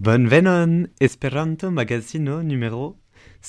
Bonvenon Esperanto Magazino numéro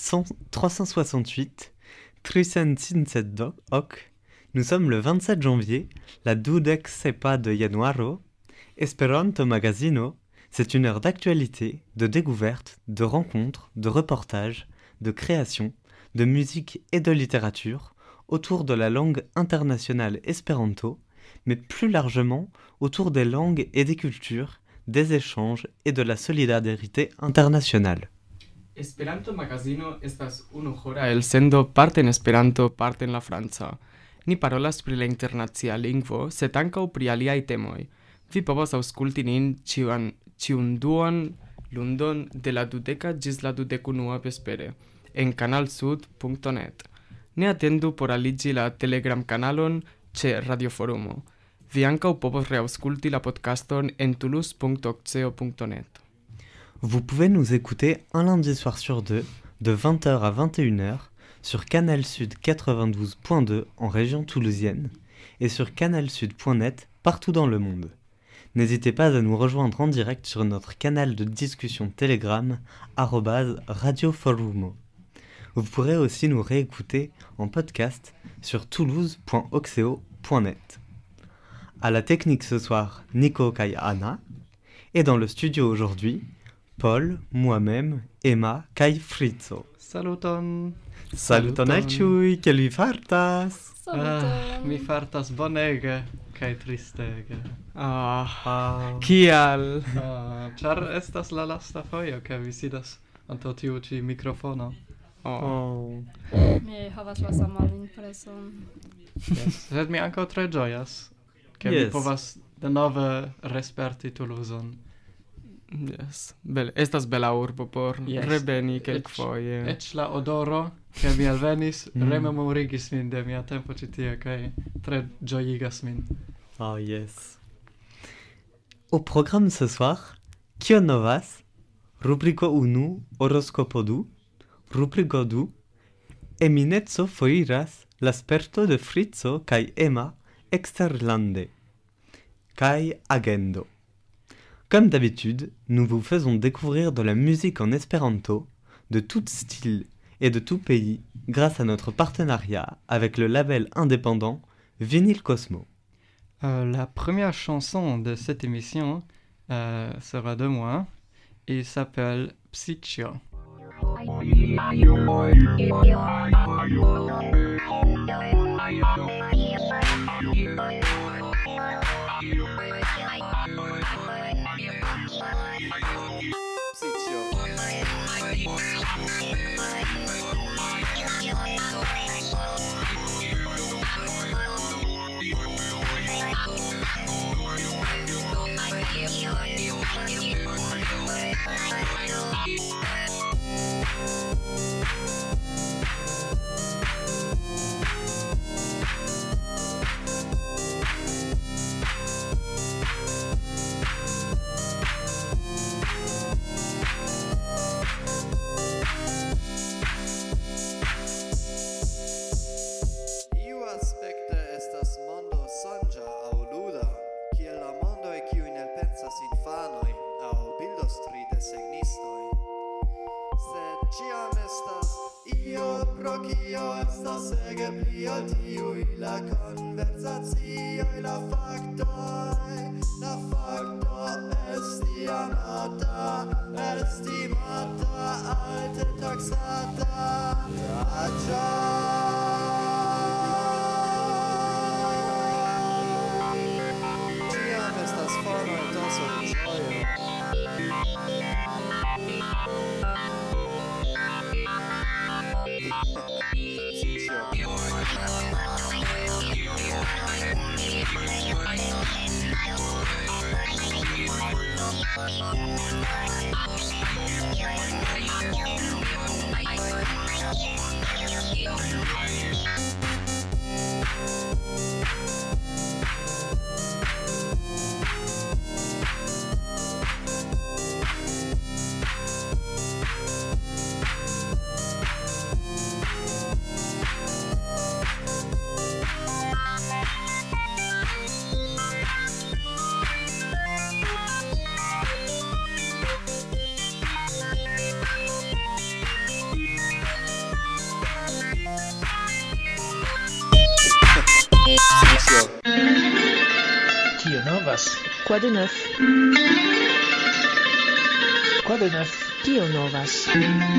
368, 357 ok. Nous sommes le 27 janvier, la 12 sepa de januaro. Esperanto Magazino, c'est une heure d'actualité, de découverte, de rencontres, de reportages, de création, de musique et de littérature autour de la langue internationale espéranto, mais plus largement autour des langues et des cultures, des échanges et de la solidarité internationale. Esperanto Magazino estas unuhora elsendo parte en Esperanto, parte en la franca. Ni parolas pri la internacia lingvo, sed ankaŭ pri aliaj temoj. Vi povas aŭskulti nin ĉiun duan lundon de la 20 ĝis la 21 vespere en kanalsud.net. Ne atendu por aliĝi la Telegram-kanalon ĉe Radioforumo. Vi ankaŭ povos reaŭskulti la podcaston en toulouse.oceo.net. Vous pouvez nous écouter un lundi soir sur deux, de 20h à 21h, sur Canal Sud 92.2 en région toulousienne et sur canalsud.net partout dans le monde. N'hésitez pas à nous rejoindre en direct sur notre canal de discussion Telegram @radioforumo. Vous pourrez aussi nous réécouter en podcast sur toulouse.oxeo.net. À la technique ce soir, Nico Kai Anna, et dans le studio aujourd'hui, Paul, moi-même, Emma Kai Frizzo. Saluton! Saluton al ĉiuj, kiel vi fartas? Mi fartas bonege kaj tristege. Kial? Ĉar estas la lasta fojo, ke vi sidas antaŭ tiu ĉi mikrofono. Mi havas la saman impreson. Sed mi ankaŭ tre ĝojas, ke vi povas denove resperti Toulouse-on. Yes. Estas bela urbo por reveni kelkfoje. Eĉ la odoro, ke mi alvenis, rememorigis min de mia tempo ĉi tie kaj tre ĝojigas min. Oh yes. Au programme ce soir, Kio Novas, rubriko 1, horoskopo 2, rubriko 2, Eminezzo foiras la sperto de Frizzo kaj Emma eksterlande, kaj agendo. Comme d'habitude, nous vous faisons découvrir de la musique en espéranto, de tout style et de tout pays, grâce à notre partenariat avec le label indépendant Vinyl Cosmo. La première chanson de cette émission sera de moi. Il s'appelle Psycho. novas? Quoi de neuf? Quoi de neuf? Kio novas?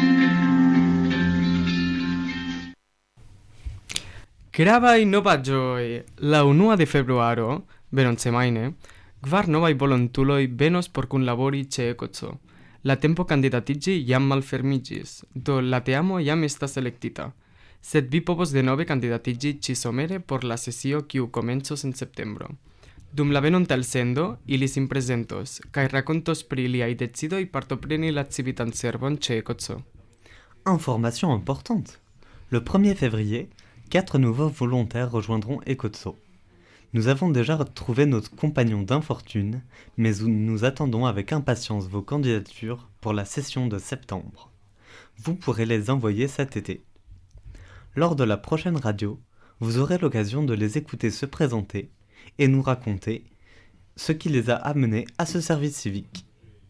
Gravaj novaĵoj! La unua de februaro, venontsemajne, kvar novaj volontuloj venos por kunlabori ĉe Ekoco. La tempo kandidatiĝi jam malfermiĝis, do la teamo jam estas elektita. Sed vi povos denove kandidatiĝi ĉi-somere por la sesio kiu komencos en septembro. Dum la venonta elsendo, ili sin prezentos kaj rakontos pri liaj decidoj partopreni la civitan servon ĉe Ekoco. Information importante. Le 1er février, 4 nouveaux volontaires rejoindront Ekozo. Nous avons déjà trouvé notre compagnon d'infortune, mais nous attendons avec impatience vos candidatures pour la session de septembre. Vous pourrez les envoyer cet été. Lors de la prochaine radio, vous aurez l'occasion de les écouter se présenter et nous raconter ce qui les a amenés à ce service civique.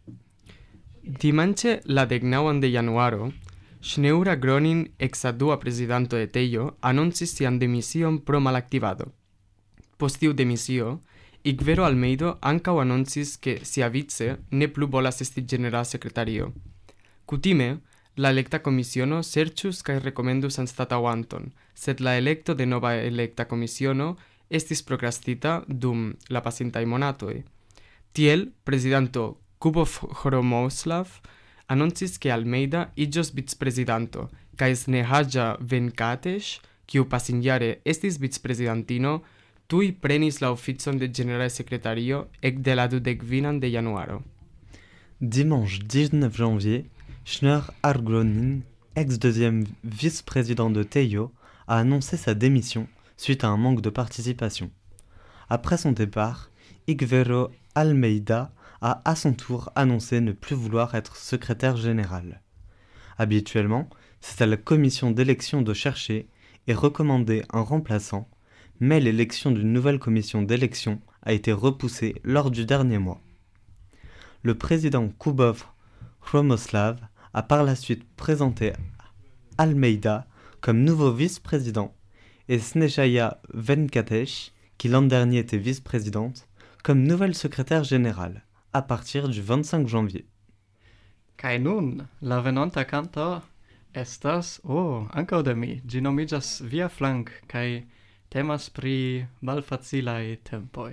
Dimanĉe la 19 de januaro, Ŝneura Gronin, eksa dua prezidanto de Tejo, anoncis sian demision pro malaktivado. Post tiu demisio, Igvero Almeido ankaŭ anoncis ke siavice ne plu volas esti ĝenerala sekretario. Kutime, la elekta komisiono serĉus kaj rekomendus anstataŭanton, sed la elekto de nova elekta komisiono estis prokrastita dum la pasintaj monatoj. Tiel, prezidanto Kubov Hromoslav anoncis ke Almeida iĝos vicprezidanto, kaj Snehaja Venkatesh, kiu pasinjare estis vicprezidantino, tuj prenis la oficon de ĝenerala sekretario ekde la 25 de januaro. Dimanche 19 janvier, Schneur Argronin, ex-deuxième vice-président de Tejo, a annoncé sa démission suite à un manque de participation. Après son départ, Igvero Almeida a à son tour annoncé ne plus vouloir être secrétaire général. Habituellement, c'est à la commission d'élection de chercher et recommander un remplaçant, mais l'élection d'une nouvelle commission d'élection a été repoussée lors du dernier mois. Le président Kubov Hromoslav a par la suite présenté Almeida comme nouveau vice-président et Snehaja Venkatesh, qui l'an dernier était vice-présidente, comme nouvelle secrétaire générale à partir du 25 janvier. Kaj nun, la venonta canto estas, ankaŭ de mi, ĝi nomiĝas Via flank, kaj temas pri malfacilaj tempoj.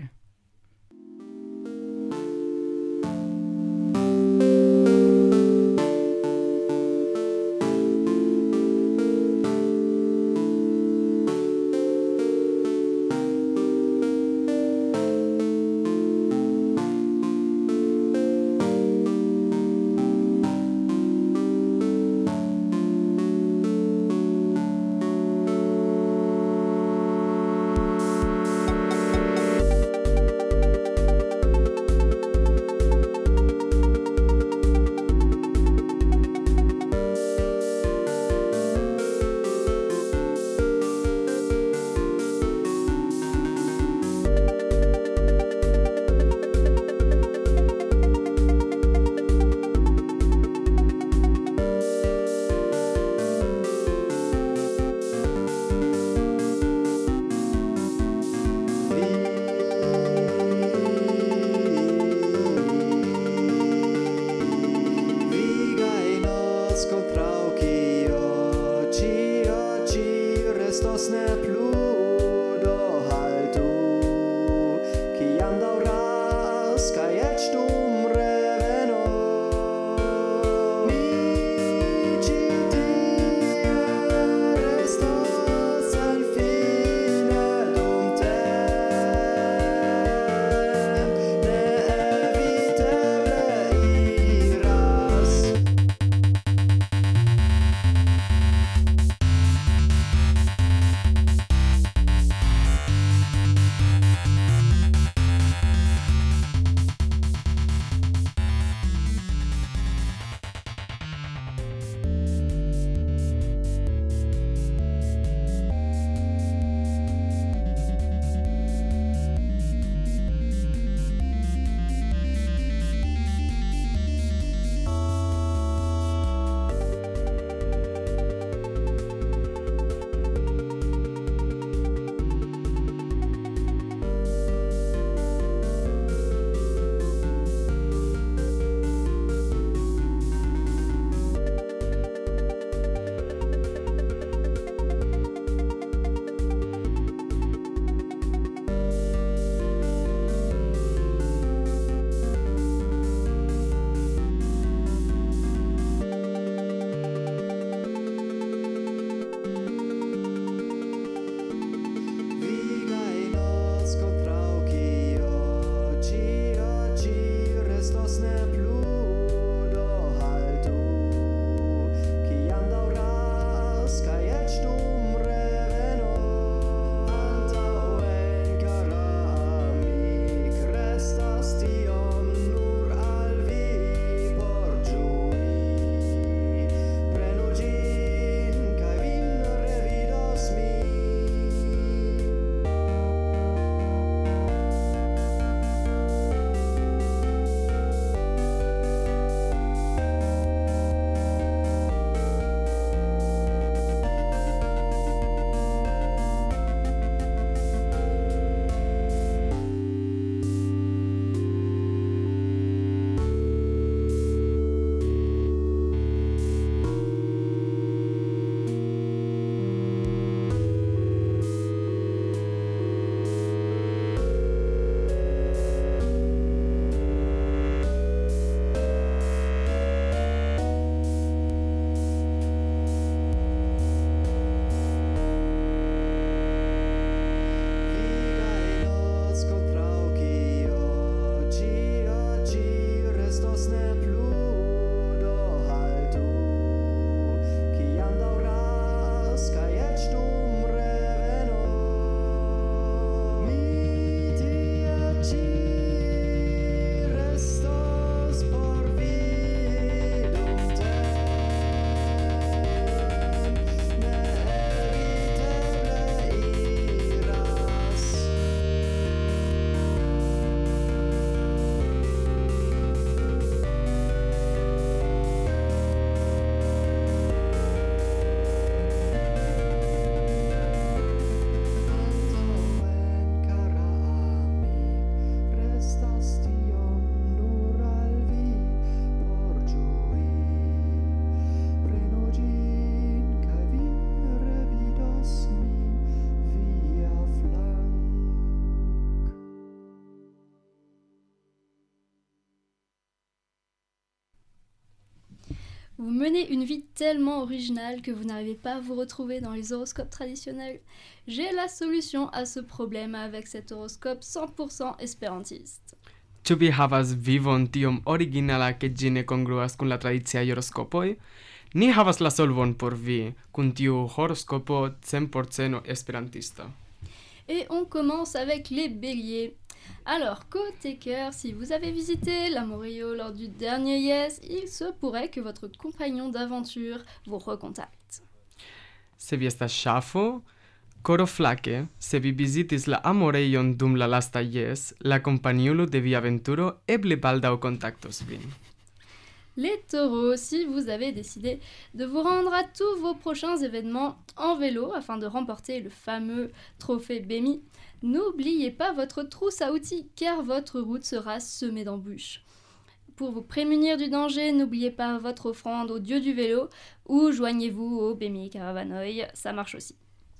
Vous menez une vie tellement originale que vous n'arrivez pas à vous retrouver dans les horoscopes traditionnels. J'ai la solution à ce problème avec cet horoscope 100% espérantiste. Ĉu vi havas vivon tiom originala ke ĝi ne kongruas kun la tradiciaj horoskopoj? Ni havas la solvon por vi kun tiu horoskopo 100% esperantista. Et on commence avec les béliers. Alors, côté cœur, si vous avez visité l'Amorio lors du dernier Yes, il se pourrait que votre compagnon d'aventure vous recontacte. Se vi estas ŝafo, koro flake, se vi vizitis la amorejon dum la lasta Yes, la kompaniulo de via aventuro eble baldaŭ kontaktos vin. Les taureaux, si vous avez décidé de vous rendre à tous vos prochains événements en vélo afin de remporter le fameux trophée Bémi, n'oubliez pas votre trousse à outils car votre route sera semée d'embûches. Pour vous prémunir du danger, n'oubliez pas votre offrande au dieu du vélo ou joignez-vous au Bémi Caravanoj, ça marche aussi.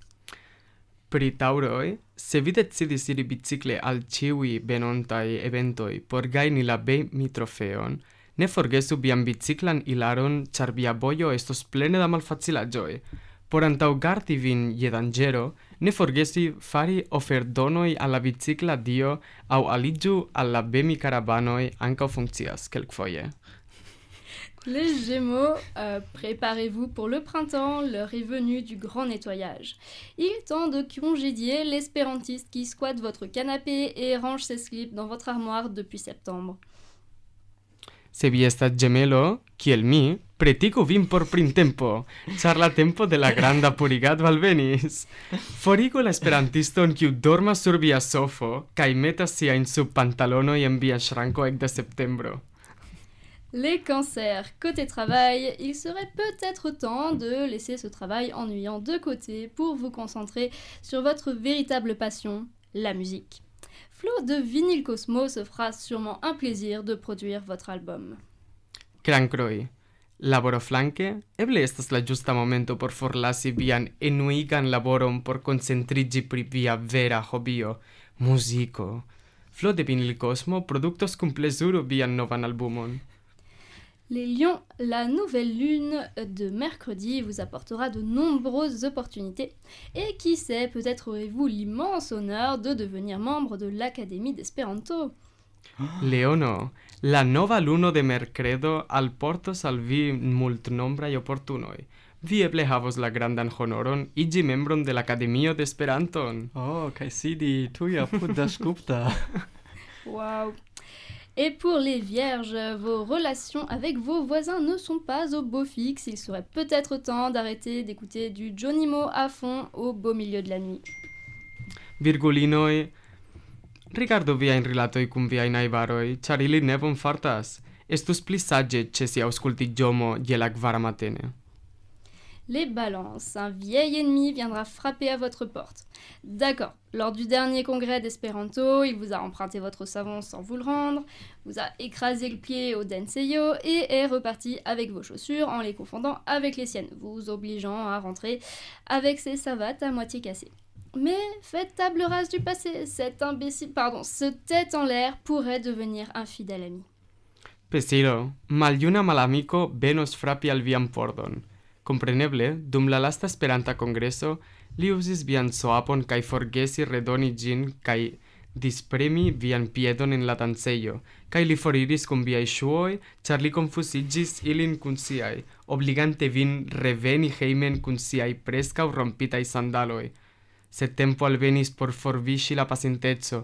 Pri taŭroj, se vi decidis iri bicikle al ĉiuj venontaj eventoj por gajni la Bémi trofeon, ne forgesu vian biciklan ilaron, ĉar via vojo estos plene da malfacilaĵoj. Por antaŭgardi vin je danĝero, ne forgesi fari oferdonoj al la bicikla dio aŭ aliĝu al la Bémi karavanoj ankaŭ funkcias kelkfoje. Les Gémeaux, préparez-vous pour le printemps, l'heure est venue du grand nettoyage. Il est temps de congédier l'espérantiste qui squatte votre canapé et range ses slips dans votre armoire depuis septembre. Se vi estas ĝemelo, kiel mi, pretigu vin por printempo, ĉar la tempo de la granda purigado alvenis. Forigu la esperantiston kiu dormas sur via sofo kaj metas siajn subpantalonoj en via ŝranko ekde septembro. Les cancers, côté travail, il serait peut-être temps de laisser ce travail ennuyant de côté pour vous concentrer sur votre véritable passion, la musique. Flo de Vinyl Cosmo se fera sûrement un plaisir de produire votre album. Krankroj, laboroflanke, eble estas la ĝusta momento por forlasi vian enuigan laboron por koncentriĝi pri via vera hobio, muziko. Flo de Vinyl Cosmo produktos kun plezuro vian novan albumon. Les lions, la nouvelle lune de mercredi vous apportera de nombreuses opportunités et qui sait, peut-être aurez-vous l'immense honneur de devenir membre de l'Académie d'Espéranto. Leono, la nova luno de mercredo alportos al vi multnombraj oportunoj. Vi eble havos la grandan honoron iĝi membron de l'Akademio de Esperanton. Oh, kaj sidi tuj apud Dasgupta. Waouh! Et pour les vierges, vos relations avec vos voisins ne sont pas au beau fixe. Il serait peut-être temps d'arrêter d'écouter du Jonimo à fond au beau milieu de la nuit. Virgulinoj, rigardu viajn rilatoj kun viaj najbaroj, ĉar ili ne bonfartas. Estus pli saĝe ĉesi aŭskulti ĝomo je la kvara matene. Les balances, un vieil ennemi viendra frapper à votre porte. D'accord, lors du dernier congrès d'Espéranto, il vous a emprunté votre savon sans vous le rendre, vous a écrasé le pied au Denseyo et est reparti avec vos chaussures en les confondant avec les siennes, vous obligeant à rentrer avec ses savates à moitié cassées. Mais faites table rase du passé, ce tête en l'air pourrait devenir un fidèle ami. Pesilo, maljuna malamiko venos frapi al vian pordon. Kompreneble, dum la lasta Esperanta kongreso, li uzis vian soapon kaj forgesi redoni ĝin kaj dispremi vian piedon en la dancejo, kaj li foriris kun viaj ŝuoj, ĉar li konfuziĝis ilin kun siaj, obligante vin reveni hejmen kun siaj preskaŭ rompitaj sandaloj. Sed tempo alvenis por forviŝi la pasinteco,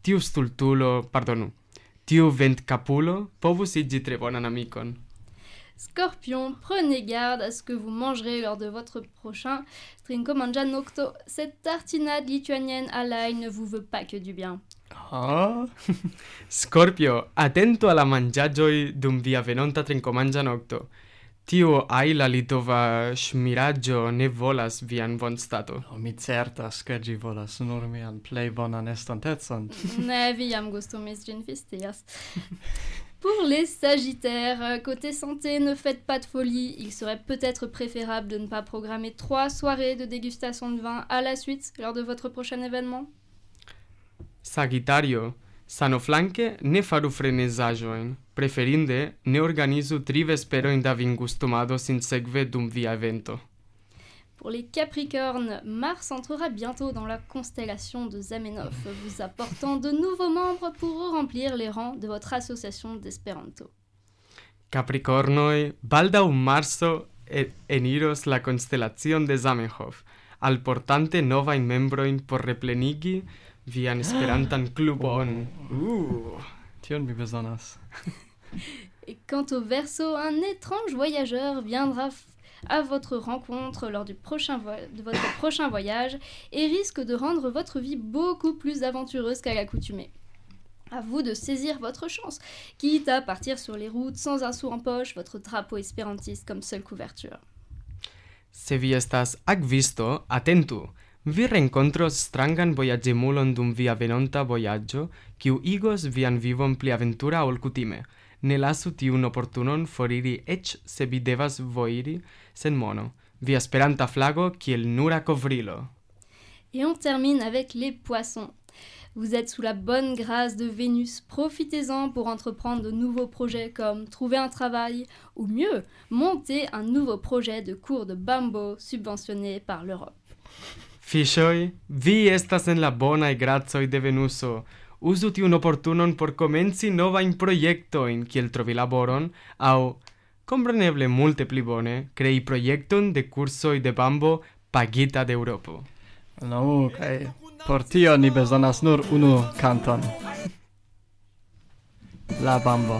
tiu ventkapulo povus iĝi tre bonan amikon. Scorpion, prenez garde à ce que vous mangerez lors de votre prochain Trinko Mangia Nocto. Cette tartinade lituanienne à l'ail ne vous veut pas que du bien. Ah? Scorpio, atento alla manĝaĵoj dum via venonta trinkomanĝa nokto. Tiu aila litova ŝmiraĵo ne volas vian bonstato. Oh, mi certas, ke ĝi volas nur mian plej bonan estontecon. Ne vi jam gustumis ĝin fistias. Pour les Sagittaires, côté santé, ne faites pas de folie. Il serait peut-être préférable de ne pas programmer 3 soirées de dégustation de vin à la suite lors de votre prochain événement. Sagittario, Sanoflanke ne faru frenezaĵojn, preferinde ne organizu 3 vesperojn da vingustumado sinsekve dum via evento. Pour les Capricornes, Mars entrera bientôt dans la constellation de Zamenhof, vous apportant de nouveaux membres pour remplir les rangs de votre association d'espéranto. Capricornoj, baldaŭ Marso eniros la konstelacion de Zamenhof, alportante novajn membrojn por replenigi vian esperantan klubon. Tion mi bezonas. Et quant au Verseau, un étrange voyageur viendra à votre rencontre lors de votre prochain voyage et risque de rendre votre vie beaucoup plus aventureuse qu'à l'accoutumée. À vous de saisir votre chance, quitte à partir sur les routes sans un sou en poche, votre drapeau espérantiste comme seule couverture. Se vi estas akvisto, atentu! Vi renkontros strangan vojaĝemulon dum via venonta vojaĝo, kiu igos vian vivon pli aventura ol kutime. Ne lasu tiun oportunon foriri eĉ se vi devas voiri sen mono. Via esperanta flago kiel nura kovrilo. Et on termine avec les Poissons. Vous êtes sous la bonne grâce de Vénus, profitez-en pour entreprendre de nouveaux projets comme trouver un travail ou mieux, monter un nouveau projet de cours de bambo subventionné par l'Europe. Fiŝoj, vi estas en la bonaj gracoj de Venuso. Uzu tiun oportunon por komenci novajn projektojn, kiel trovi laboron, aŭ, kompreneble multe pli bone, krei projekton de kursoj de bambo pagita de Eŭropo. No, kaj por tio ni bezonas nur unu kanton. La bambo.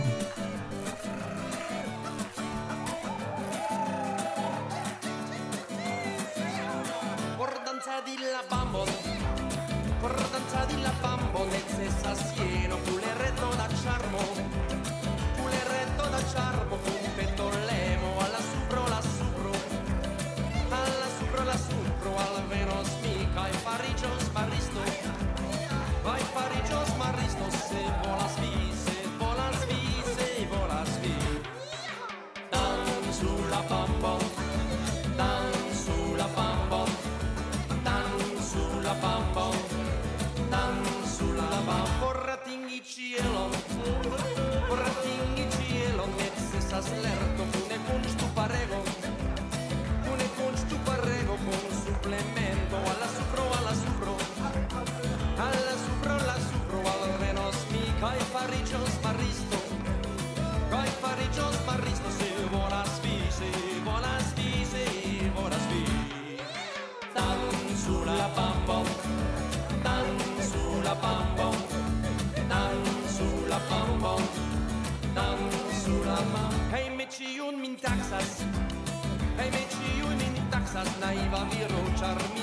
Naiva viro, charmi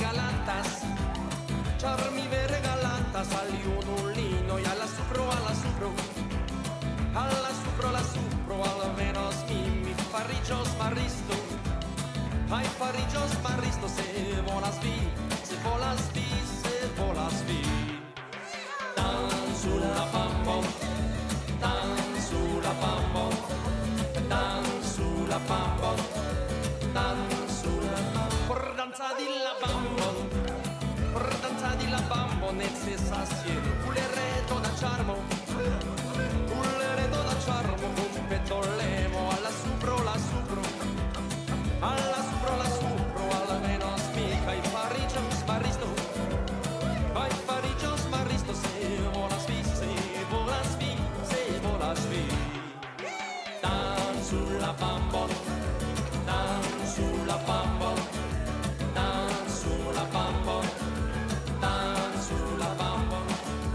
ve regalantas al junulino y alla supro, al venos mi farrigios maristo, ai farrigios maristo, se volas vi, dan sulla bambo, dan sulla bambo, dan sulla bambo, dan por danza di la bambo necessas pulereto da charmo un petolemo alla supro al menos mica i farrigios maristo se volas vi dan sulla bambo dan sulla bambo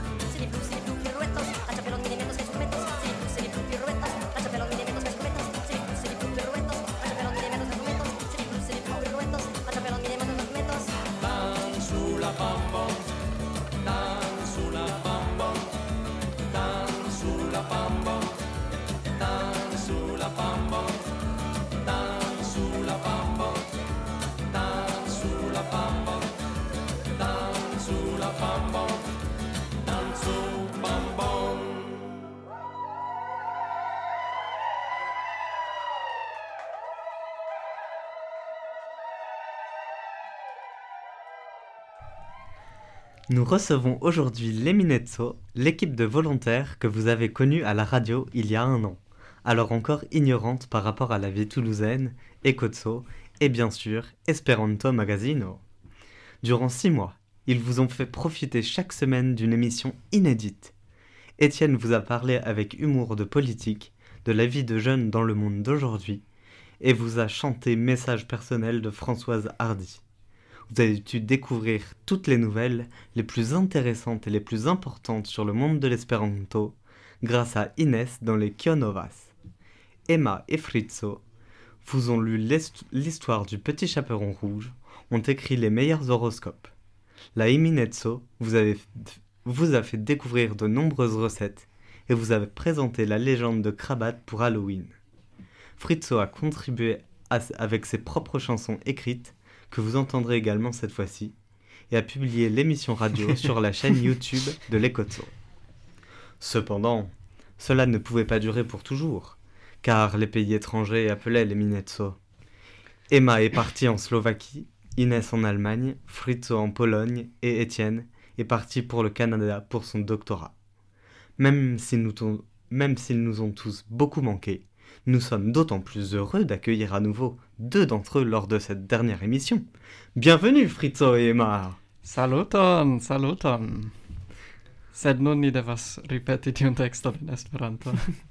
Nous recevons aujourd'hui l'Eminezzo, l'équipe de volontaires que vous avez connue à la radio il y a 1 an, alors encore ignorante par rapport à la vie toulousaine, Ecozzo et bien sûr Esperanto Magazino. Durant 6 mois, ils vous ont fait profiter chaque semaine d'une émission inédite. Étienne vous a parlé avec humour de politique, de la vie de jeunes dans le monde d'aujourd'hui, et vous a chanté messages personnels de Françoise Hardy. Vous avez dû découvrir toutes les nouvelles les plus intéressantes et les plus importantes sur le monde de l'espéranto grâce à Inès dans les Kionovas. Emma et Fritzo vous ont lu l'histoire du petit chaperon rouge, ont écrit les meilleurs horoscopes. La Eminezzo vous a fait découvrir de nombreuses recettes et vous avez présenté la légende de Krabat pour Halloween. Fritzo a contribué avec ses propres chansons écrites, que vous entendrez également cette fois-ci, et a publié l'émission radio sur la chaîne YouTube de l'Ecozzo. Cependant, cela ne pouvait pas durer pour toujours, car les pays étrangers appelaient l'Eminezzo. Emma est partie en Slovaquie, Inès en Allemagne, Fritzo en Pologne et Étienne est parti pour le Canada pour son doctorat. Même s'ils nous ont tous beaucoup manqué, nous sommes d'autant plus heureux d'accueillir à nouveau 2 d'entre eux lors de cette dernière émission. Bienvenue Fritzo et Emma. Saluton, saluton. Sed nun ni devas ripeti tiun tekston en Esperanto.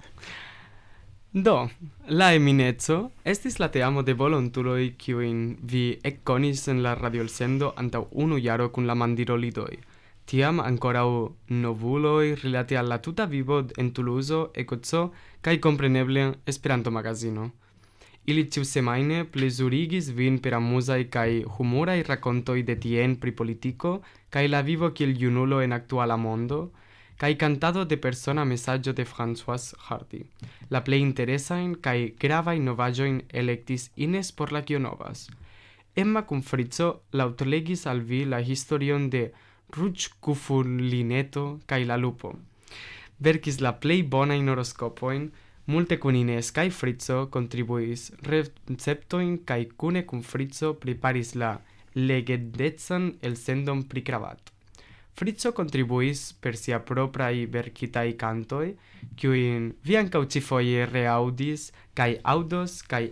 Do, la Eminezzo estis la teamo de volontuloj kiujn vi ekkonis en la radioelsendo antaŭ 1 jaro kun la mandirolidoj. Tiam ankoraŭ novuloj rilate al la tuta vivo en Tuluzo, Ecozzo kaj kompreneble Esperanto Magazino. Ili ĉiusemajne plezurigis vin per amuzaj kaj humuraj rakontoj de tien pri politiko kaj la vivo kiel junulo en aktuala mondo, kaj kantado de persona mesaĝo de Françoise Hardy. La plej interesajn kaj gravajn novaĵojn elektis Inés por la Kionovas. Emma kun Fritzo laŭtlegis al vi la historion de Ruĝkufulineto kaj la lupo. Verkis la plej bonajn horoskopojn, multe kun Inés kaj Fritzo kontribuis receptojn kaj kune kun Fritzo preparis la legendecan elsendon pri Krabat. Fritzo kontribuis per sia propraj verkitaj kantoj, kiujn vi ankaŭ ĉifoje reaŭdis kaj aŭdos kaj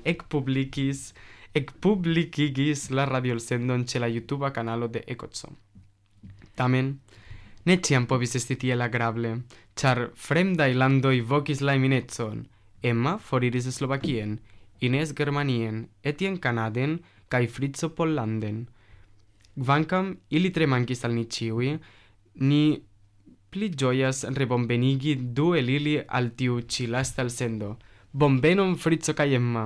ekpublikigis la radioelsendon ĉe la YouTuba kanalo de Ecozzo. Tamen, ne ĉiam povis esti tiel agrable, ĉar fremdaj landoj vokis la Eminezzon. Emma foriris Slovakien, Inés Germanien, Etienne Kanaden kaj Fritzo Pollanden. Kvankam ili tre mankis al ni ĉiuj, ni pli ĝojas rebonvenigi 2 el ili al tiu ĉi lasta elsendo. Bonvenon Fritzo kaj Emma.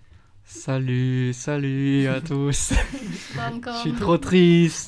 Salut à tous. Pas encore. Je suis trop triste.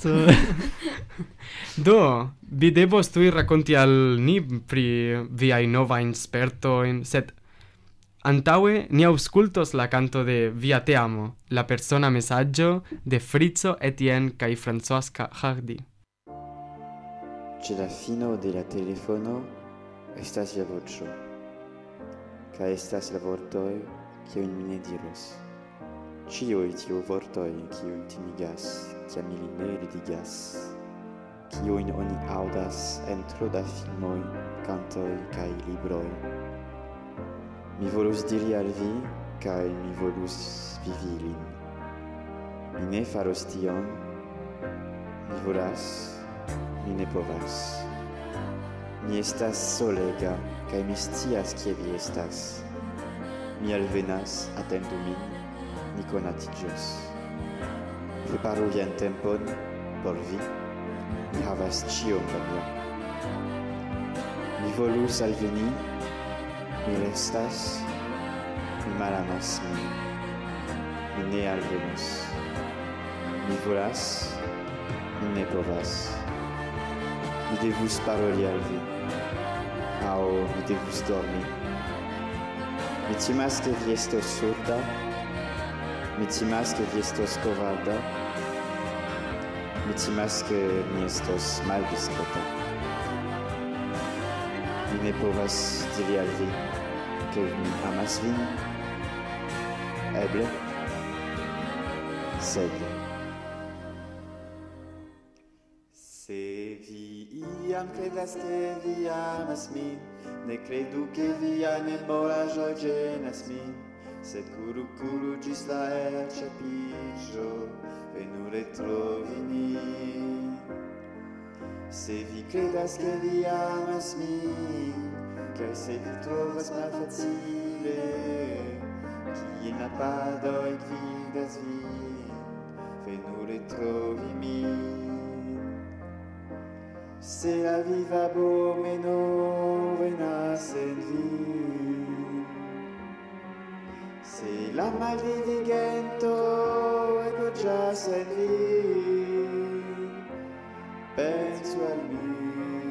Do, vi devos tuj rakonti al ni pri viaj novajn spertojn, sed antaŭe ni aŭskultos la kanto de via teamo, la persona mesaĝo de Fritzo, Etienne kaj Françoise Hardy. Ĉe la fino de la telefono estas via voĉo, kaj estas la vortoj, kiujn mi ne diros. Ĉiuj tiuj vortoj, kiuj timigas, kiam ili ne ridigas, kiujn oni aŭdas en tro da filmoj, kantoj kaj libroj. Mi volus diri al vi, kaj mi volus vivi lin. Mi ne faros tion, mi volas, mi ne povas. Mi estas solega, kaj mi scias kie vi estas. Mi alvenas, atendu min, ni konatiĝos. Preparu vian tempon por vi, mi havas ĉion por mi. Mi volus alveni, mi restas, mi malamas min. Mi ne alvenos. Mi volas, mi ne povas. Mi devus paroli al vi, aŭ mi devus dormi. Mi timas ke vi estos surda, mi timas ke vi estos kovarda, mi timas ke mi estos maldiskreta. Mi ne povas diri al vi, ke mi amas vin, eble, sed se vi iam credas che vi amas min, ne credu che via memoraĵoj ĝenas min, sed kuru ĝis la elĉapiĝo, venu retrovi min. Se vi credas che vi amas min, kaj se vi trovas malfacile, kiel napadoj gvidas vin, venu retrovi min. Se la viva abomeno venas en vi, se la maldiligento ekloĝas en vi, pensu al mi,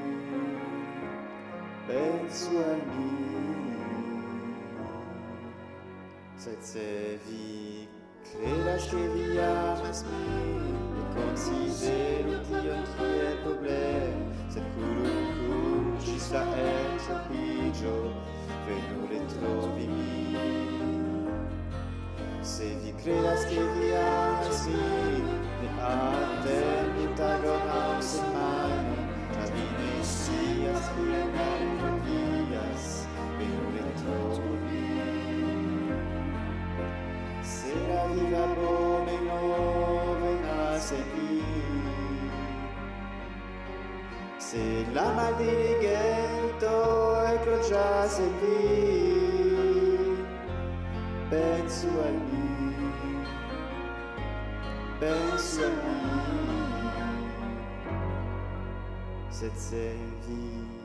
pensu al mi. Sed se vi credas che vi amas min, ne consideru tion kiel problem, sed kuru ĝis la elĉapiĝo, venu retrovi min. Se vi credas che vi amas min, ne atendu tagon aŭ semajnon, ĉar vi ne scias kiel maltroviĝas, venu retrovi min. Se la viva abomeno venas en vi, se la maldiligento ekloĝas en vi, pensu al mi, pensu al mi. Sed se vi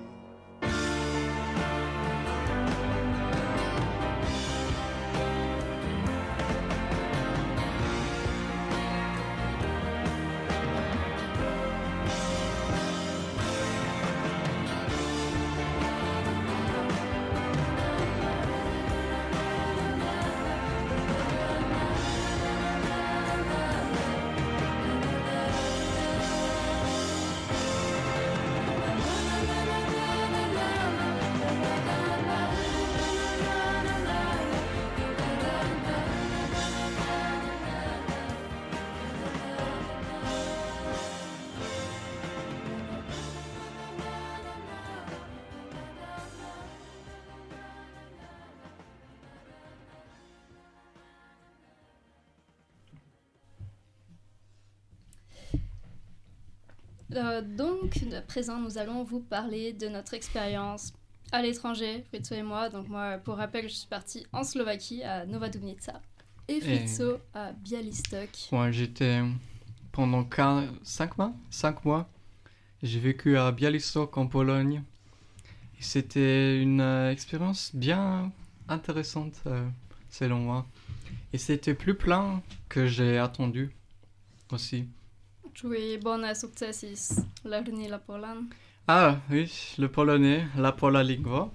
Donc, à présent, nous allons vous parler de notre expérience à l'étranger, Fritzo et moi. Donc moi, pour rappel, je suis partie en Slovaquie, à Nova Dubnica, et Fritzo à Białystok. Moi, j'étais pendant 5 mois. J'ai vécu à Białystok en Pologne. Et c'était une expérience bien intéressante, selon moi. Et c'était plus plein que j'ai attendu aussi. Czuję bone sukcesis lerni la polan. Ah oui, le polonais, la pola lingua.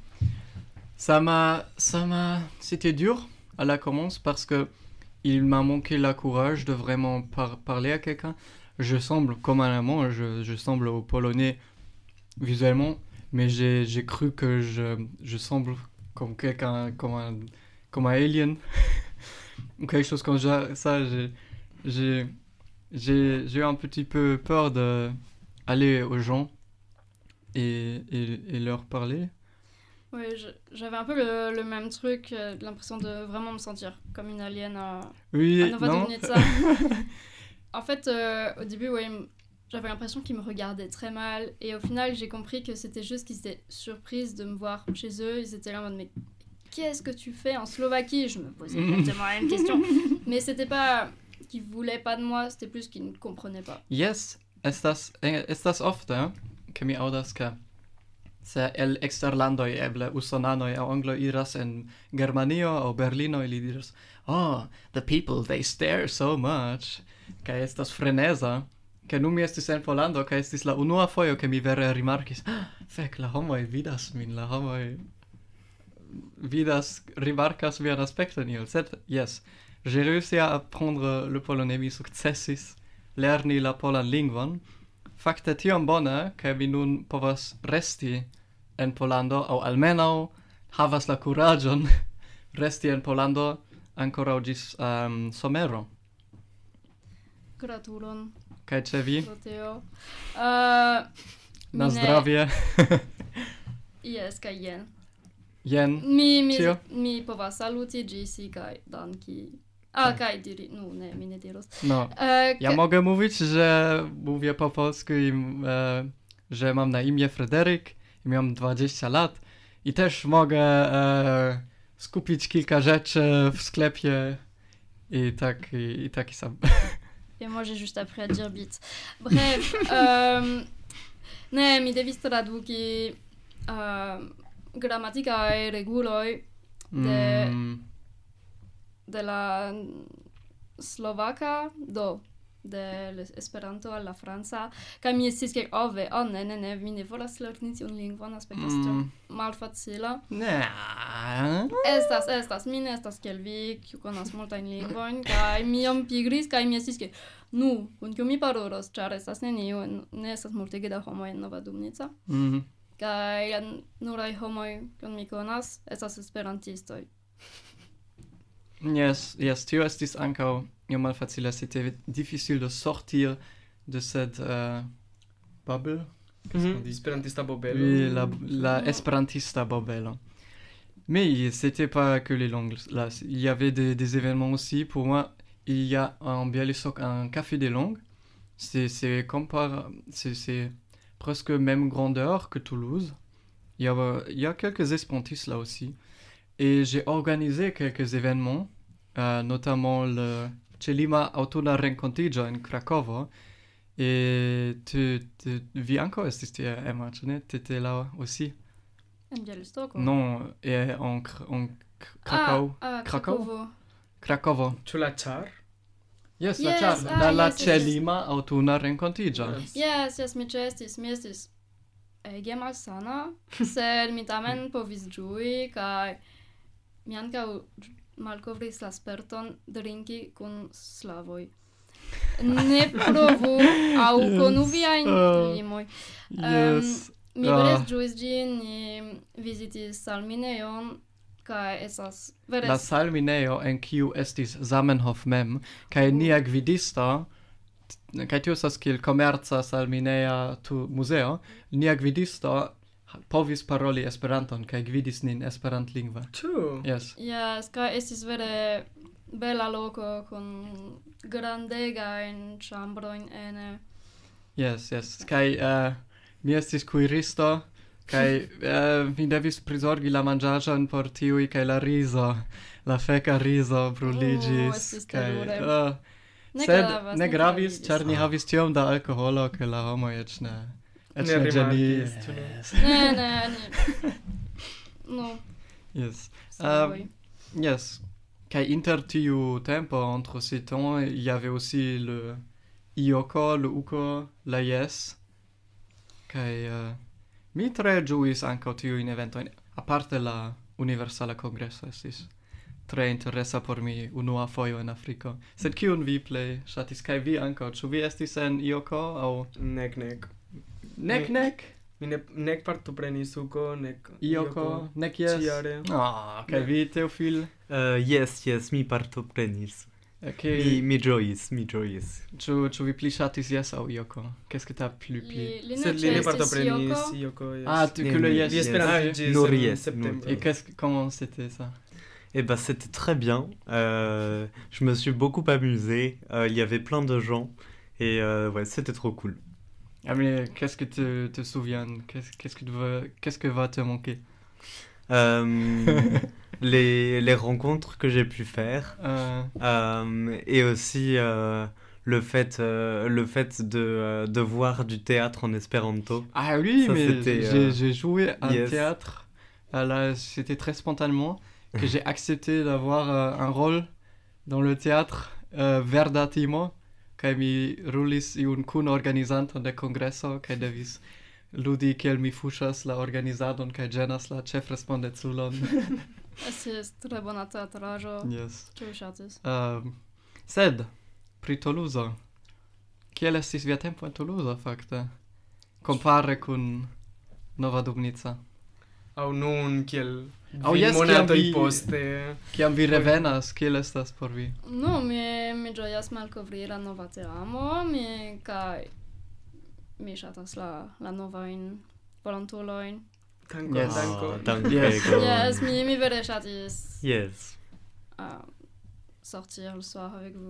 C'était dur à la commence parce que il m'a manqué le courage de vraiment parler à quelqu'un. Je semble comme un allemand, je semble au polonais visuellement, mais j'ai cru que je semble comme quelqu'un, comme un alien, ou quelque chose comme ça. J'ai eu un petit peu peur d'aller aux gens et leur parler. Oui, j'avais un peu le même truc, l'impression de vraiment me sentir comme une alien à Nova Dubnica. En fait, au début, ouais, j'avais l'impression qu'ils me regardaient très mal. Et au final, j'ai compris que c'était juste qu'ils étaient surprises de me voir chez eux. Ils étaient là en mode, mais qu'est-ce que tu fais en Slovaquie ? Je me posais exactement la même question. Mais c'était pas qu'ils voulaient pas de moi, c'était plus qu'ils ne comprenaient pas. Yes, estas ofte, ke mi aŭdas, ke se el eksterlandoj eble usonanoj aŭ angloj iras en Germanio aŭ Berlino, ili diras, oh, the people, they stare so much, kaj estas freneza. Ke nun mi estis en Pollando, kaj estis la unua fojo, ke mi vere rimarkis, fek, la homoj vidas min, la homoj rimarkas vian aspekton iel, sed, yes, j'ai réussi à apprendre le polonais, mi sukcesis lerni la polan lingvon. Fakte tiom bone, ke mi nun povas resti en Pollando, aŭ almenaŭ havas la kuraĝon resti en Pollando ankoraŭ ĝis somero. Gratulon. Kaj ĉe vi? Teo. Na Ne. zdrowie. Yes, kaj jen. Jen. Cio? Mi povas saluti ĝisi kaj danki. Kaj diri, no ne, mi ne diros. No. Ja mogę mówić, że mówię po polsku i że mam na imię Fryderyk i mam 20 lat i też mogę skupić kilka rzeczy w sklepie i taki sam. Et moi, j'ai juste appris à dire bits. Bref, ne, mi devis traduki gramatikaj reguloj de la slovaka de l'esperanto al la franca, kaj mi estis ke ne, mi ne volas lerni tiun lingvon, aspektas tro malfacila. Ne. Estas, mi ne estas kiel vi, kiu konas multajn lingvojn, kaj mi iom pigris, kaj mi estis ke kun kiu mi parolos, ĉar estas ne estas multege da homoj en Nova Dubnica. Kaj la nuraj homoj, kiun mi konas, estas esperantistoj. Yes, tio estis ankaŭ iom malfacila, c'était difficile de sortir de cette bubble. Esperantista bobelo. Oui, la esperantista bobelo. Mais c'était pas que les langues. Là, il y avait des événements aussi. Pour moi, il y a en Białystok un café des langues. C'est presque même grandeur que Toulouse. Il y a quelques espérantistes là aussi. Et j'ai organisé quelques événements, notamment le Celima Autuna Rencontigio en Krakowo. Et vi ankaŭ estis tie, Emma, ĉu ne? T'étais là aussi? En Białystoko? Non, et en Krakowo. Ĉu la ĉar? Yes, Yes, la ĉar. La yes. Celima Autuna Rencontigio. Yes, mi ĉeestis, mi estis ege malsana, sed mi tamen povis ĝui, kaj mi ankaŭ malkovris la sperton drinki kun slavoj. Ne provu aŭ konu viajn limoj. Yes. Mi vere ĝuis ĝin, ni vizitis Salminejon, kaj estas vere... La salminejo en kiu estis Zamenhof mem, kaj nia gvidisto, kaj tio estas kiel komerca salmineja muzeo, nia gvidisto povis paroli Esperanton kaj gvidis nin esperantlingve. Ĉu? Yes. Yes, kaj estis vere bela loko kun grandegajn ĉambrojn ene. Yes. Kaj mi estis kuiristo, kaj mi devis prizorgi la manĝaĵon por tiuj, kaj la rizo, la feka rizo bruliĝis. Estis kaj terure. sed ne gravis, ĉar ni havis tiom da alkoholo, ke la homoj eĉ ne rimarkis, ĉu ne? Ne. No, Yes. slavoj. Yes. Kaj inter tiu tempo, entre ces temps, il y avait aussi le Ioko, le Uko, la Yes. Kaj mi tre ĝuis ankaŭ tiujn eventojn. Aparte la Universala Kongreso estis tre interesa por mi unua fojo en Afriko. Sed kiun vi plej ŝatis? Kaj vi ankaŭ? Ĉu vi estis en Ioko aŭ Nek. nek? Mi nek partoprenis Uko, nek Ioko, nek Yes? ĉiare. Kaj vi, Teofil? Yes, mi partoprenis. Mi ĝojis. Ĉu vi pli ŝatis Yes aŭ Ioko? Qu'est-ce que t'as plu? Li Sed li ne ĉeestis partoprenis Ioko. Ioko. Yes. Ah, que le Yes. Vi esperantiĝis Nur en Yes, septembro. Et comment c'était ça? Eh ben, c'était très bien. Je me suis beaucoup amusé. Il y avait plein de gens. Et ouais, c'était trop cool. Ah mais qu'est-ce que te souviens? Qu'est-ce que va te manquer? Les rencontres que j'ai pu faire. Et aussi le fait de voir du théâtre en espéranto. Ah oui, ça, mais c'était, j'ai joué un yes. théâtre. Là, c'était très spontanément que j'ai accepté d'avoir un rôle dans le théâtre verdatimo. Kaj mi rulis iun kunorganizanton de kongreso, kaj devis ludi kiel mi fuŝas la organizadon kaj ĝenas la ĉefrespondeculon. Estis tre bona teatraĵo. Yes. Ĉu ŝatis? Sed pri Tuluzo. Kiel estis via tempo en Tuluzo, fakte? Kompare kun Nova Dubnica. Aŭ nun, kiel Yes, monatoj kiam vi- poste. Kiam vi revenas, kiel estas por vi? No, mi ĝojas malkovri la nova teamo, kaj mi ŝatas la novajn volontulojn. Dankon, Yes. dankon. Dankego. Yes, mi vere ŝatis Yes. sortir le soir avec vous.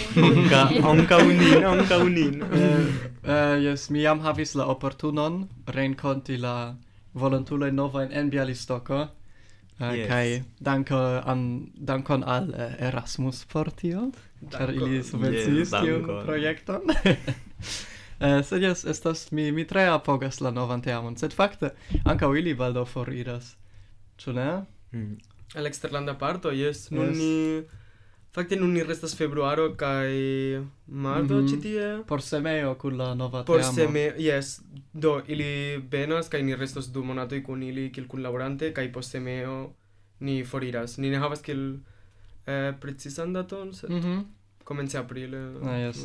Ankaŭ nin. Yes, mi jam havis la oportunon renkonti la volontulojn novajn en Bialystoko. Yes. Kaj dankon al Erasmus por tio, ĉar ili subvenciis Yes, tiun dankon. projekton. Sed yes, mi tre apogas la novan teamon, sed fakte ankaŭ ili baldaŭ foriras. Ĉu ne? Al eksterlanda parto, yes. Nun Yes. ni... Fakte nun ni restas februaro kaj marto Mhm. ĉi tie. Por semeo kun la nova Por teamo. seme, yes. Do, ili venas kaj ni restos 2 monatoj kun ili kiel kunlaborante kaj post semeo ni foriras. Ni ne havas kiel precizan daton, sed Mhm. komence aprile. Yes.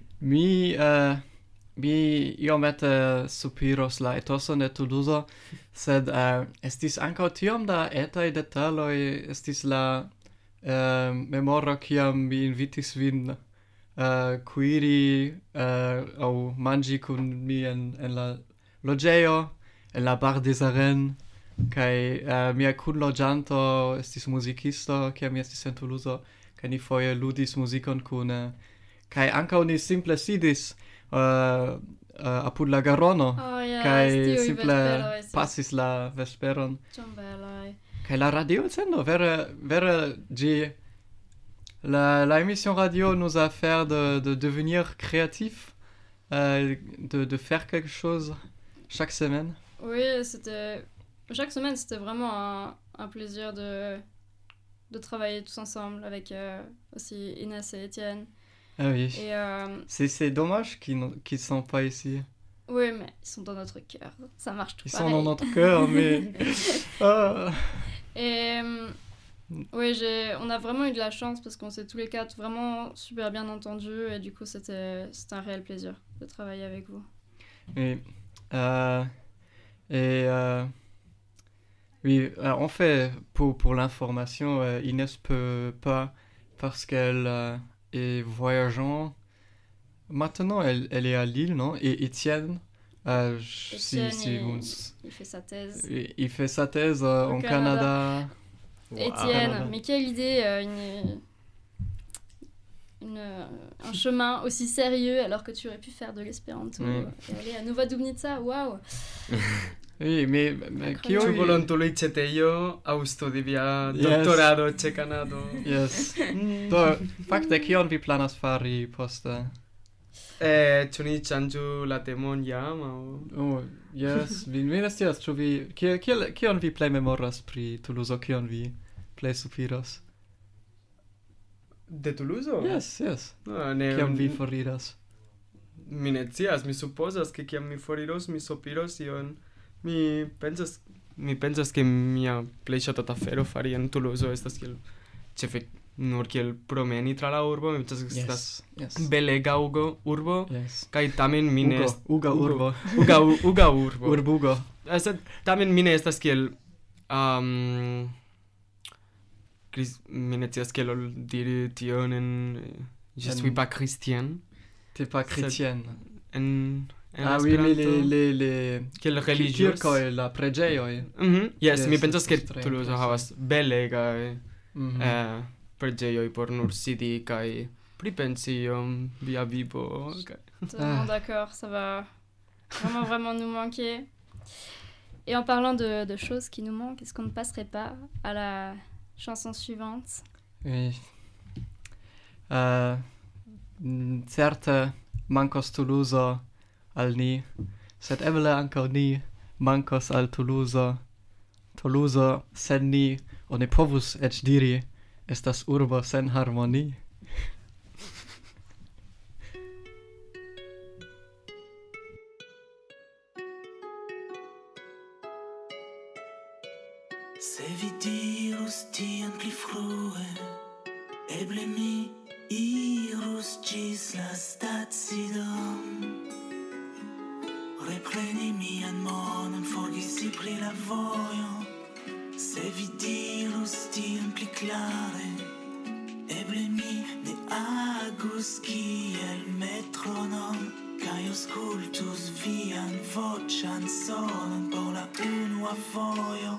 Mi iomete supiros la etoson de Toulouse, sed estis ankaŭ tiom da etaj detaloj, estis la memoro kiam mi invitis vin kuiri aŭ manĝi kun mi en la loĝejo, en la Bar des Arènes, kaj mia kunloĝanto estis muzikisto, kiam mi estis en Toulouse, kaj ni foje ludis muzikon kune, kaj ankaŭ ni simple sidis apud la Garono, Oh yes, kaj tiuj simple vesperoj estis pasis la vesperon. ĉiam belaj. Kaj la radio sendo, vere ĝi... La émission radio nous a fait de devenir créatif, de faire quelque chose chaque semaine. Oui, chaque semaine, c'était vraiment un plaisir de travailler tous ensemble avec aussi Inès et Étienne. Ah oui. Et C'est dommage qu'ils ne sont pas ici. oui, mais ils sont dans notre cœur. Ça marche tout Ils sont pareil. dans notre cœur, mais... Ah. Et oui, on a vraiment eu de la chance parce qu'on s'est tous les quatre vraiment super bien entendus et du coup, c'était un réel plaisir de travailler avec vous. Oui. Oui, en fait, pour l'information, Inès peut pas parce qu'elle est voyageant. Maintenant, elle est à Lille, non? Et Étienne, Étienne, il fait sa thèse. il fait sa thèse en Canada. Étienne, mais quelle idée, un chemin aussi sérieux alors que tu aurais pu faire de l'espéranto et aller à Nova Dubnica, waouh! Oui, mais Ĉu volontuloj ĉe tejo aŭ studi via doktorado ĉe Kanado? Yes. Do, fakte, kion vi planas fari poste? Ĉu ni ŝanĝu la temon jam aŭ? Oh, yes. Mi ne scias, ĉu vi... Kion vi plej memoras pri Toulouse? Kion vi plej supiras? De Toulouse? Yes. Ne, Kiam vi foriras? Mi ne scias, mi supozas, ke kiam mi foriros, mi sopiros ion. Mi pensas ke mia plej ŝatata afero fari en Toulouse estas kiel ĉefe nur kiel promeni tra la urbo. Mi pensas ke estas belega urbo, kaj tamen mi ne Uga urbo. Uga urbo. Urbugo. Sed tamen mi ne estas kiel mi ne scias kiel diri tion en je suis pas chrétien. T'es pas chrétienne. En oui, mais les kiel religios. Kirkoj, la preĝejoj. Yes, mi pensas ke tre Toulouse havas belegaj preĝejoj por nur sidi kaj pripensi iom via vivo. Totalement d'accord, ça va vraiment nous manquer. Et en parlant de choses qui nous manquent, est-ce qu'on ne passerait pas à la chanson suivante? Oui. Certe mankos Toulouse al ni, sed eble ankaŭ ni mankos al Toulouse. Toulouse sen ni, oni povus eĉ diri, estas urbo sen harmonii. Se vi dirus tion pli frue, eble mi irus ĝis la stacidon. Repreni mian monon, forgesi pri la vojo. Se vi dirus tion pli klare, eble mi ne agus kiel metronom, Kai auscultus vian voĉan sonon por la unua fojo.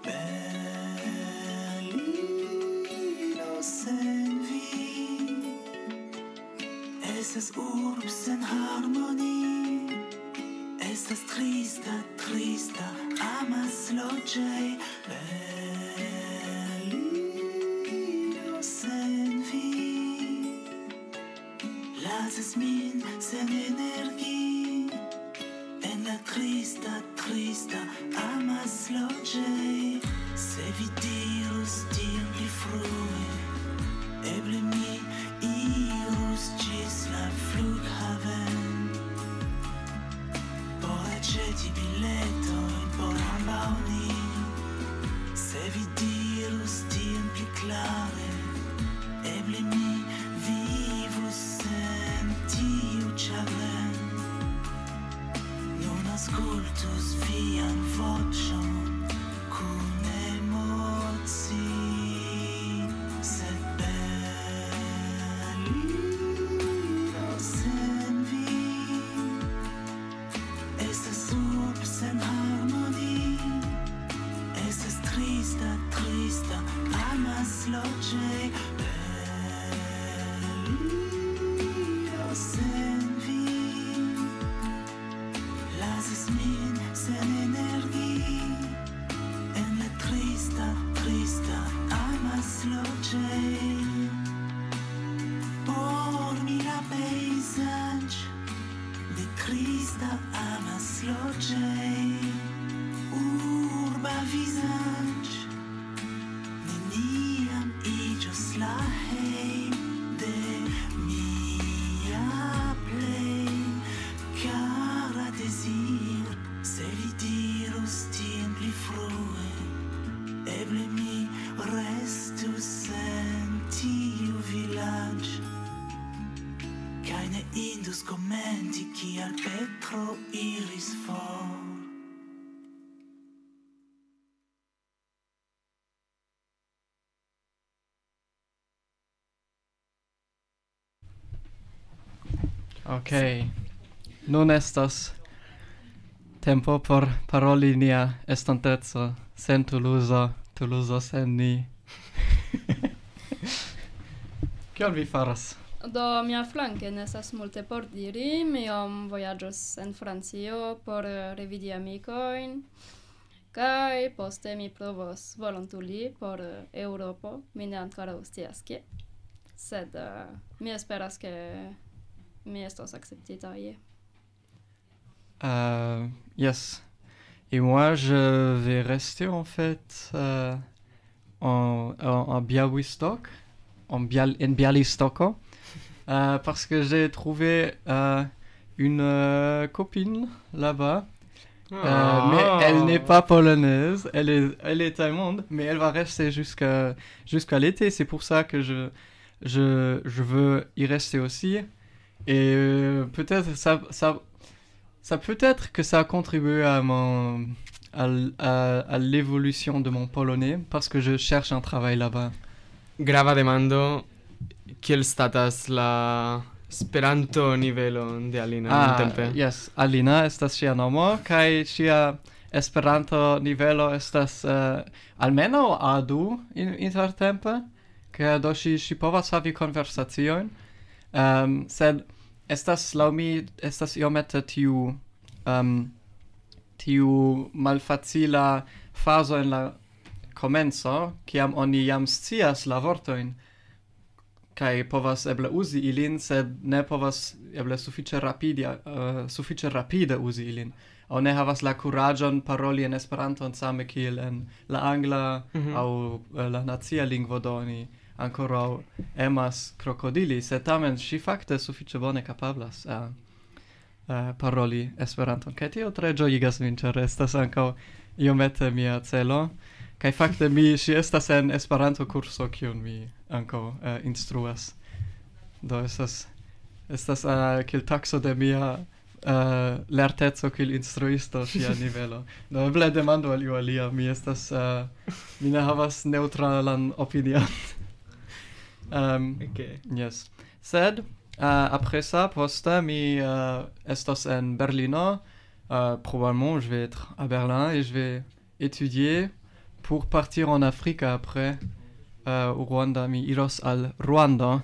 Berlino sen vi estas urb sen harmoni. Estas trista, trista amasloĝej. Berlino sen vi lasas min sen energi en la trista, trista amasloĝej. Se vi dirus tion pli frue, eble mi irus ĝis la flughaven por aĉeti biletojn por ambaŭ ni. Se vi dirus tion pli klare, eble mi vivus sen tiu ĉagren. Nun aŭskultus vian voĉon kun emocii, sed Berlino sen vi estas urb sen harmoni. Estas trista, trista amasloĝej. Berlino sen vi lasas min sen energi en la trista, trista amasloĝej. Por mi la pejzaĝ de trista amasloĝej. Urba vizaĝ neniam iĝos la hejm de mia plej kara dezir. Se vi dirus tion pli frue, eble mi restus sen tiu vilaĝ, kaj ne indus komenti kial Petro iris for. Okay. Nun estas tempo por paroli nia estonteco. Sen Toulouse, Toulouse sen ni. Kion vi faras? Do mia flanke ne estas multe por diri. Mi vojaĝos en Francio por revidi amikojn. Kaj poste mi provos volontuli por Eŭropo. Mi ne ankoraŭ scias kie. Sed mi esperas ke mi estos acceptita ie. Yes. Et moi, je vais rester en fait en Białystok, en Białystoko, parce que j'ai trouvé une copine là-bas. Mais elle n'est pas polonaise, elle est allemande, mais elle va rester jusqu'à l'été. C'est pour ça que je veux y rester aussi. Et peut-être ça peut-être que ça a contribué à l'évolution de mon polonais, parce que je cherche un travail là-bas. Grava demando, kiel statas la Esperanto nivelo de Alina nuntempe? Yes, Alina estas ŝia nomo, kaj ŝia Esperanto nivelo estas almenaŭ A2 intertempe, kaj do ŝi povas havi konversaciojn, sed estas laŭ mi estas iomete tiu malfacila fazo en la komenco, kiam oni jam scias la vortojn kaj povas eble uzi ilin, sed ne povas eble sufiĉe rapide uzi ilin, aŭ ne havas la kuraĝon paroli en Esperanton same kiel en la angla aŭ la nacia lingvo, do oni ankoraŭ emas krokodili, sed tamen ŝi fakte sufiĉe bone kapablas paroli Esperanton. Kaj tio tre ĝojigas min, ĉar estas ankaŭ iomete mia celo. Kaj fakte ŝi estas en Esperanto kurso kiun mi ankaŭ instruas. Do estas kiel takso de mia lerteco kiel instruisto ŝia nivelo. Do eble demandu al iu alia, mi ne havas neŭtralan opinion. Okay. Yes. Sed Après ça, posta mi estos en Berlino. Probablement, je vais être à Berlin et je vais étudier pour partir en Afrique après. Au Rwanda, mi iros al Rwanda.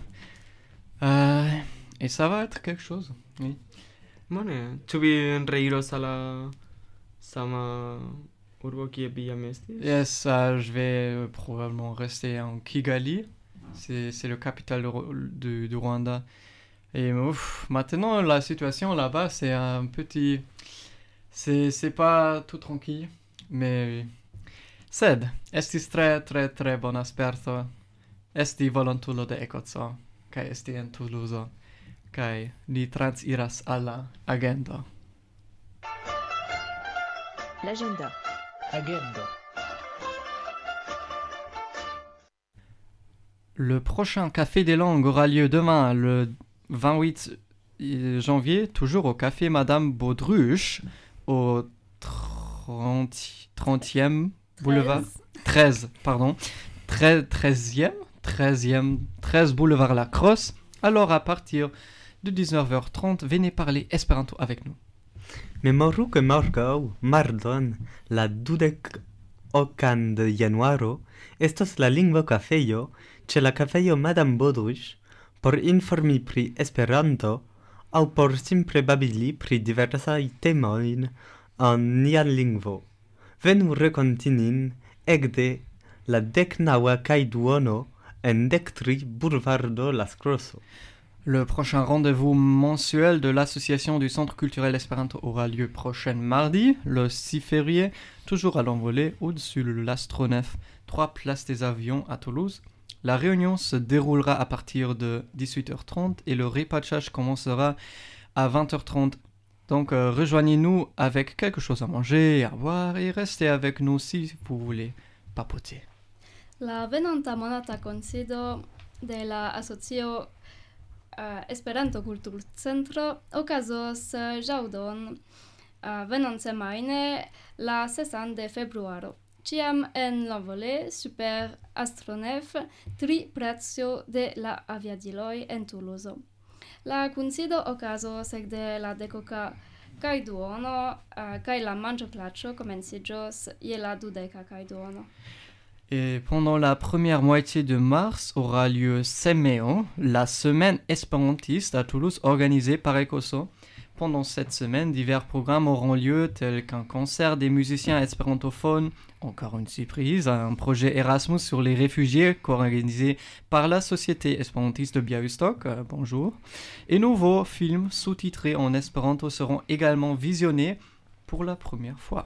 Et ça va être quelque chose. Oui. Bone, ĉu vi reiros al la sama urbo kie vi jam estis? Yes, je vais probablement rester en Kigali. C'est le capital du Rwanda. Et maintenant, la situation là-bas, c'est un petit... C'est pas tout tranquille, mais... Sed, estis tre bon asperto. Esti volontulo de Ekoco, kai esti en Toulouse, kai ni transiras alla agendo. L'agenda. Agenda. Le prochain Café des Langues aura lieu demain, le 28 janvier, toujours au Café Madame Baudruche, au 30e boulevard... 13 boulevard La Crosse. Alors à partir de 19h30, venez parler Esperanto avec nous. Memoru que morgaŭ, mardon, la 22 de januaro, estos la lingvo kafejo ĉe la kafejo Madame Baudruche por informi pri Esperanto aŭ por simple babili pri diversaj temojn en nia lingvo. Venu renkonti nin ekde la 19 kaj duono en 13 Boulevard Las Crosso. Le prochain rendez-vous mensuel de l'association du Centre culturel Esperanto aura lieu prochain mardi, le 6 février, toujours à l'envolée au-dessus de l'Astronef, 3 places des avions à Toulouse. La réunion se déroulera à partir de 18h30 et le repatchage commencera à 20h30. Donc rejoignez-nous avec quelque chose à manger, à boire et restez avec nous si vous voulez papoter. La venonta monata kunsido de la asocio Esperanto Kulturcentro okazos ĵaŭdon venontsemajne la 6 de februaro. Ĉiam en l'envolée super Astronef, 3 placo de la aviadiloj en Toulouse. La kunsido okazos ekde la 10 kaj duono kaj la manĝoplaĉo komenciĝos je la 20 kaj duono. Et pendant la première moitié de mars aura lieu Semeo, la semaine espérantiste à Toulouse organisée par Ecoso. Pendant cette semaine, divers programmes auront lieu tels qu'un concert des musiciens espérantophones, encore une surprise, un projet Erasmus sur les réfugiés co-organisé par la Société espérantiste de Białystok, bonjour, et nouveaux films sous-titrés en espéranto seront également visionnés pour la première fois.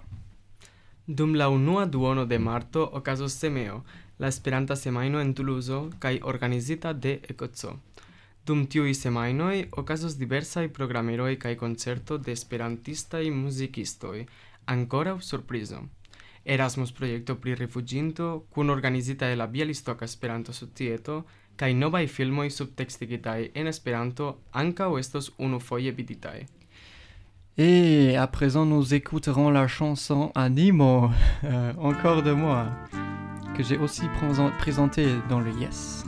Dum la unua duono de marto okazos Semeo, la Esperanta semajno en Tuluzo kaj organizita de Ecozo. Dum tiuj semajnoj okazos diversaj programeroj kaj koncerto de esperantistaj muzikistoj, ankoraŭ surprizo. Erasmus projekto pri rifuĝinto kun organizita de la Bialistoka Esperanto-Societo kaj novaj filmoj subtekstigitaj en Esperanto ankaŭ estos unufoje viditaj. Et à présent, nous écouterons la chanson Animo, encore de moi, que j'ai aussi présentée dans le Yes.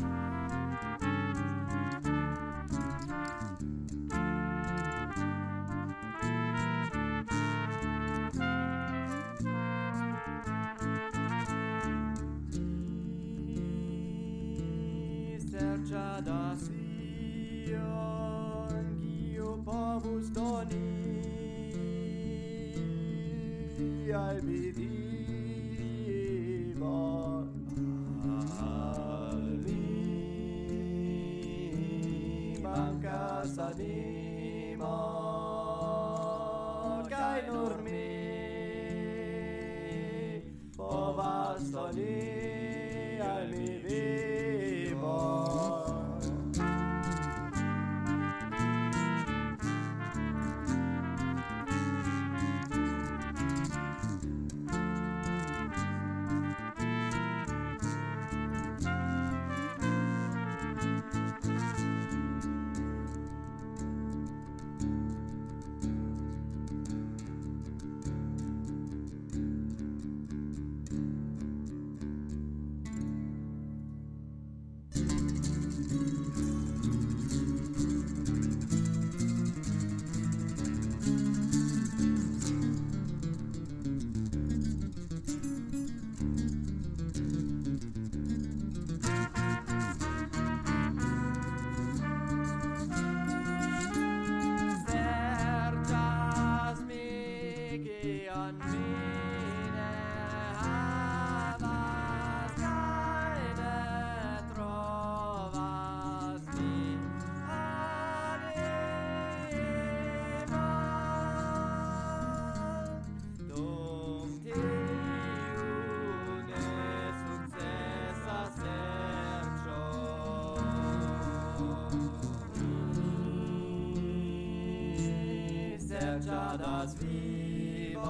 viatjadas vivos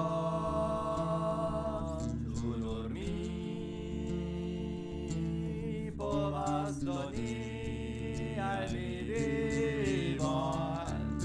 unur mi povas doni al mi vivon.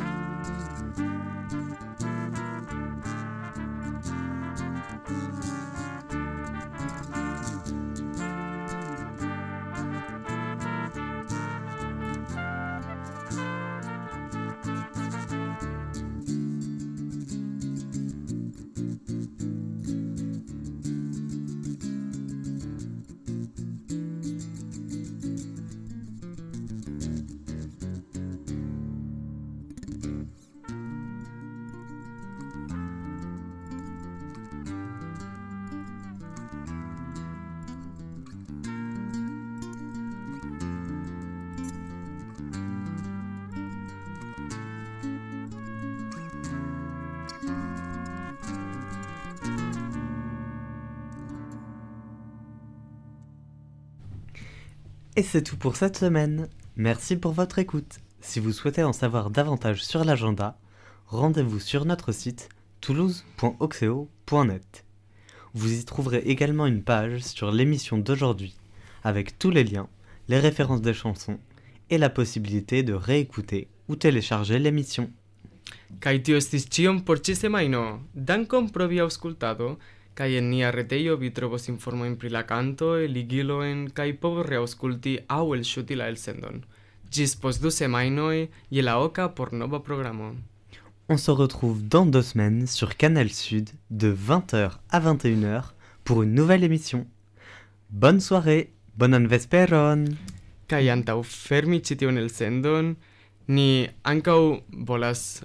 Et c'est tout pour cette semaine. Merci pour votre écoute. Si vous souhaitez en savoir davantage sur l'agenda, rendez-vous sur notre site toulouse.oxeo.net. Vous y trouverez également une page sur l'émission d'aujourd'hui, avec tous les liens, les références des chansons et la possibilité de réécouter ou télécharger l'émission. Kaj tio estis ĉion por ĉi semajno. Dankon pro via aŭskultado, kaj en nia retejo vi trovos informojn pri la kantoj, ligilojn kaj povos reaŭskulti aŭ elŝuti la elsendon. Ĝis post 2 semajnoj je la oka por nova programo. On se retrouve dans 2 semaines sur Canal Sud de 20h à 21h pour une nouvelle émission. Bonne soirée, bonan vesperon! Kaj antaŭ fermi ĉi tiun elsendon, ni ankaŭ volas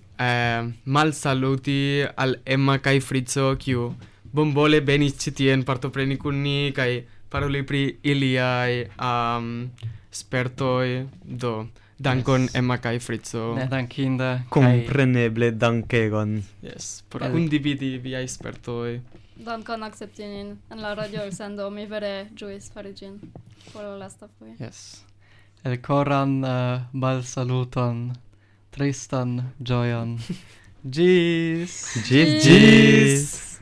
malsaluti al Emma kaj Fritzo, kiu bonvole venis ĉi tien partopreni kun ni kaj paroli pri iliaj spertoj. Do, dankon Emma kaj Fritzo. Ne dankinde. Compreneble dankegon. Yes, por kundividi viaj spertoj. Dankon akcepti nin en la radio elsendo. Mi vere ĝuis fari ĝin por la lasta fojo. Yes. El koran malsaluton, tristan ĝojon. Ĝis! Ĝis!